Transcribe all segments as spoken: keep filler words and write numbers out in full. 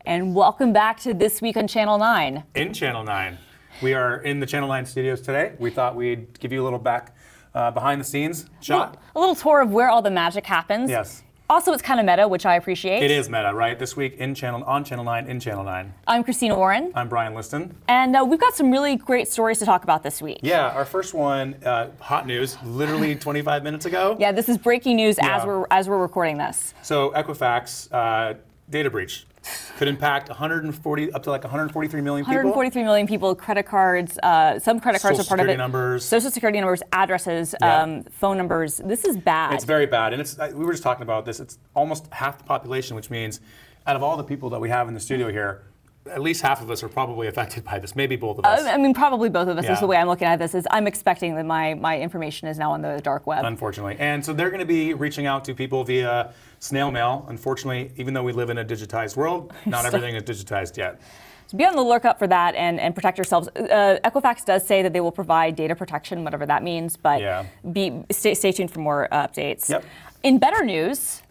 And welcome back to This Week on Channel nine. In Channel nine. We are in the Channel nine studios today. We thought we'd give you a little back uh, behind the scenes shot. A little tour of where all the magic happens. Yes. Also, it's kind of meta, which I appreciate. It is meta, right? This week in channel on Channel nine, in Channel nine. I'm Christina Warren. I'm Brian Liston. And uh, we've got some really great stories to talk about this week. Yeah, our first one, uh, hot news, literally twenty-five minutes ago. Yeah, this is breaking news Yeah. as we're as we're recording this. So Equifax uh, data breach could impact one hundred forty up to like one hundred forty-three million people. one hundred forty-three million people, credit cards, uh, some credit cards Social are part of security it. numbers. Social security numbers, addresses, Yeah. um, phone numbers. This is bad. It's very bad, and it's we were just talking about this. It's almost half the population, which means out of all the people that we have in the studio here, at least half of us are probably affected by this. Maybe both of us. Uh, I mean, probably both of us Yeah. is the way I'm looking at this. Is I'm expecting that my my information is now on the dark web. Unfortunately. And so they're going to be reaching out to people via snail mail. Unfortunately, even though we live in a digitized world, not everything is digitized yet. So be on the lookout for that and, and protect yourselves. Uh, Equifax does say that they will provide data protection, whatever that means, but Yeah. be stay, stay tuned for more uh, updates. Yep. In better news,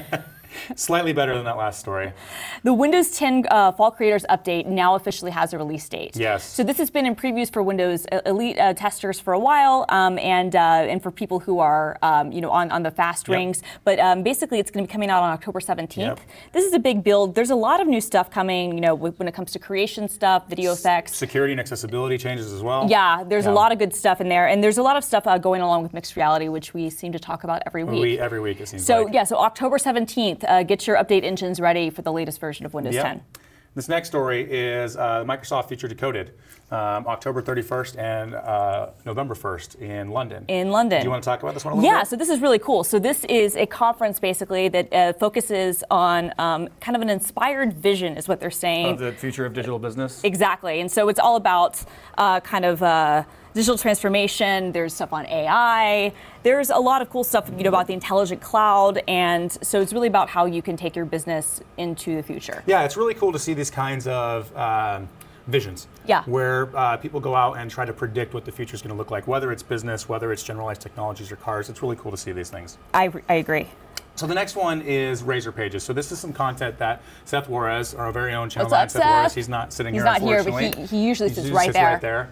Slightly better than that last story. the Windows ten uh, Fall Creators Update now officially has a release date. Yes. So this has been in previews for Windows Elite uh, testers for a while, um, and uh, and for people who are um, you know on, on the fast Yep. rings. But um, basically, it's going to be coming out on October seventeenth. Yep. This is a big build. There's a lot of new stuff coming. You know, when it comes to creation stuff, video effects. Security and accessibility changes as well. Yeah, there's Yeah. a lot of good stuff in there, and there's a lot of stuff uh, going along with mixed reality, which we seem to talk about every week. We, every week it seems so like. yeah, so October seventeenth, uh, get your update engines ready for the latest version of Windows Yep. ten. This next story is uh, Microsoft Future Decoded, um, October thirty-first and uh, November first in London. In London. Do you want to talk about this one a little Yeah, bit? so this is really cool. So this is a conference basically that uh, focuses on um, kind of an inspired vision, is what they're saying. Of the future of digital business? Exactly, and so it's all about uh, kind of uh, digital transformation. There's stuff on A I. There's a lot of cool stuff, you know, about the intelligent cloud, and so it's really about how you can take your business into the future. Yeah, it's really cool to see these kinds of um, visions. Yeah. Where uh, people go out and try to predict what the future is going to look like, whether it's business, whether it's generalized technologies or cars. It's really cool to see these things. I, I agree. So the next one is Razor Pages. So this is some content that Seth Juarez, our very own Channel What's up, nine Seth Seth? Juarez, he's not sitting He's here, not here, but unfortunately. he, he usually He sits usually right there. right there.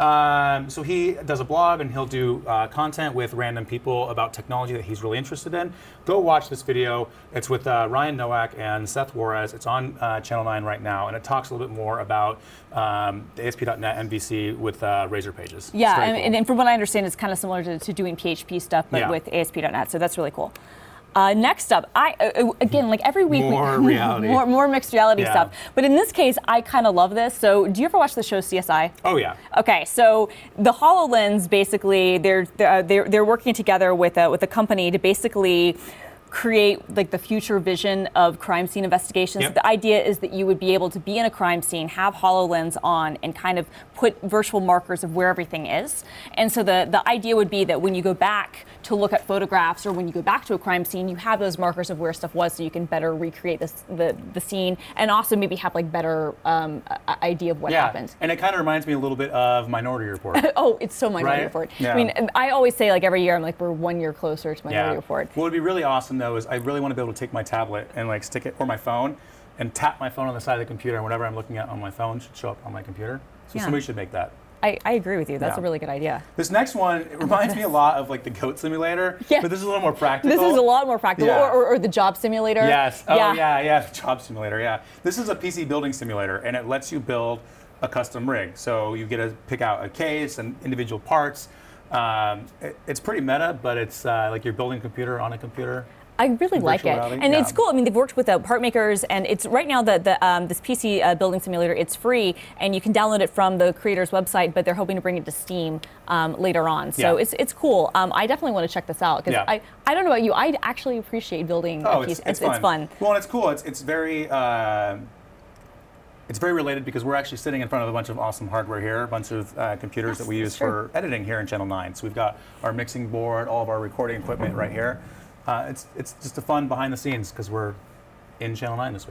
Um, so he does a blog and he'll do uh, content with random people about technology that he's really interested in. Go watch this video. It's with uh, Ryan Nowak and Seth Juarez. It's on uh, Channel nine right now, and it talks a little bit more about um, the A S P dot net M V C with uh, Razor Pages. Yeah, It's very and, cool. and, and from what I understand, it's kind of similar to, to doing P H P stuff, but Yeah. with A S P dot net, so that's really cool. Uh, next up, I uh, again, like every week, More we, reality. more, more mixed reality Yeah. stuff. But in this case, I kind of love this. So, do you ever watch the show C S I? Oh yeah. Okay, so the HoloLens, basically, they're they're they're, they're working together with a, with a company to basically create like the future vision of crime scene investigations. Yep. The idea is that you would be able to be in a crime scene, have HoloLens on, and kind of put virtual markers of where everything is. And so the, the idea would be that when you go back to look at photographs or when you go back to a crime scene, you have those markers of where stuff was so you can better recreate this, the, the scene and also maybe have like better um, a- idea of what yeah. happened. And it kind of reminds me a little bit of Minority Report. Oh, it's so Minority Right? Report. Yeah. I mean, I always say like every year I'm like we're one year closer to Minority Report. What would be really awesome though is I really want to be able to take my tablet and like stick it or my phone and tap my phone on the side of the computer, and whatever I'm looking at on my phone should show up on my computer. So Yeah. somebody should make that. I, I agree with you. That's Yeah. a really good idea. This next one, it reminds me a lot of like the Goat Simulator, Yeah. but this is a little more practical. This is a lot more practical, Yeah. or, or, or the job simulator. Yes. Oh yeah, yeah. Job simulator. Yeah. This is a P C building simulator, and it lets you build a custom rig. So you get to pick out a case and individual parts. Um, it, it's pretty meta, but it's uh, like you're building a computer on a computer. I really like Virtual it, reality? and Yeah. it's cool. I mean, they've worked with uh, part makers, and it's right now the, the um, this P C uh, building simulator. It's free, and you can download it from the creator's website. But they're hoping to bring it to Steam um, later on. So Yeah. it's it's cool. Um, I definitely want to check this out because Yeah. I, I don't know about you. I actually appreciate building Oh, a P C. it's, it's, fun. it's fun. Well, and it's cool. It's it's very. Uh, It's very related because we're actually sitting in front of a bunch of awesome hardware here, a bunch of uh, computers Yes, that we that's use true. for editing here in Channel nine. So we've got our mixing board, all of our recording equipment right here. Uh, it's it's just a fun behind the scenes because we're in Channel nine this week.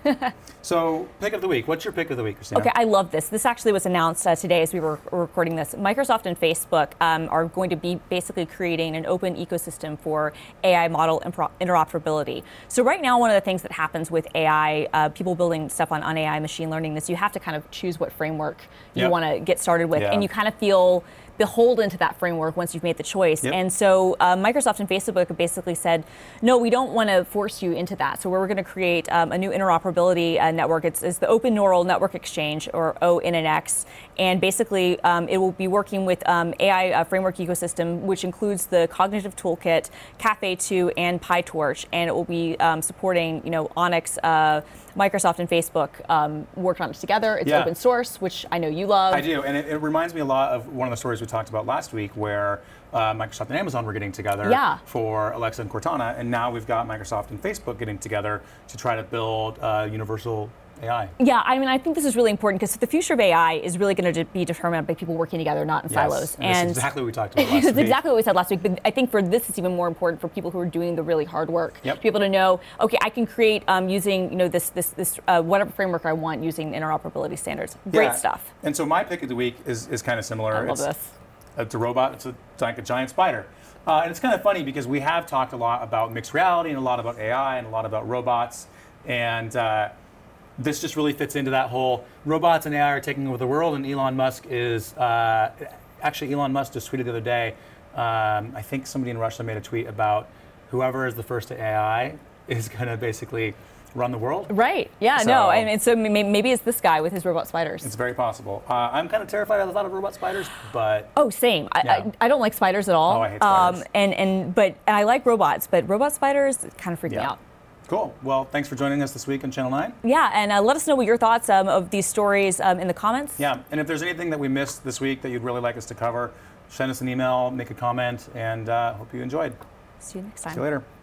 So, pick of the week. What's your pick of the week, Christina? Okay, I love this. This actually was announced uh, today as we were recording this. Microsoft and Facebook um, are going to be basically creating an open ecosystem for A I model impro- interoperability. So right now, one of the things that happens with A I, uh, people building stuff on, on A I machine learning, is you have to kind of choose what framework you Yep. want to get started with, Yeah. and you kind of feel beholden to that framework once you've made the choice. Yep. And so uh, Microsoft and Facebook have basically said, no, we don't want to force you into that. So we're going to create um, a new interoperability uh, network. It's, it's the Open Neural Network Exchange, or O N N X. And basically, um, it will be working with um, A I uh, framework ecosystem, which includes the Cognitive Toolkit, Caffe two, and PyTorch. And it will be um, supporting, you know, Onyx, uh, Microsoft and Facebook um, worked on it together. It's Yeah. open source, which I know you love. I do, and it, it reminds me a lot of one of the stories we talked about last week, where uh, Microsoft and Amazon were getting together Yeah. for Alexa and Cortana, and now we've got Microsoft and Facebook getting together to try to build uh, universal A I. Yeah, I mean, I think this is really important because the future of A I is really going to be determined by people working together, not in Yes, silos. and this is exactly what we talked about last It's week. exactly what we said last week. But I think for this, it's even more important for people who are doing the really hard work. Yep. To be able to know, okay, I can create um, using you know this this this uh, whatever framework I want using interoperability standards. Great Yeah. stuff. And so my pick of the week is, is kind of similar. I love it's, this. It's a robot. It's a, it's like a giant spider. Uh, and it's kind of funny because we have talked a lot about mixed reality and a lot about A I and a lot about robots. And uh, this just really fits into that whole robots and A I are taking over the world. And Elon Musk is, uh, actually Elon Musk just tweeted the other day, um, I think somebody in Russia made a tweet about whoever is the first to A I is going to basically run the world. Right. Yeah. So- no. And, and so may- maybe it's this guy with his robot spiders. It's very possible. Uh, I'm kind of terrified of the thought of robot spiders, but Oh, same. I, Yeah. I, I don't like spiders at all. Oh, I hate spiders. Um, and and but and I like robots, but robot spiders kind of freak me yeah. out. Cool. Well, thanks for joining us this week on Channel nine. Yeah, and uh, let us know what your thoughts um, of these stories um, in the comments. Yeah, and if there's anything that we missed this week that you'd really like us to cover, send us an email, make a comment, and uh, hope you enjoyed. See you next time. See you later.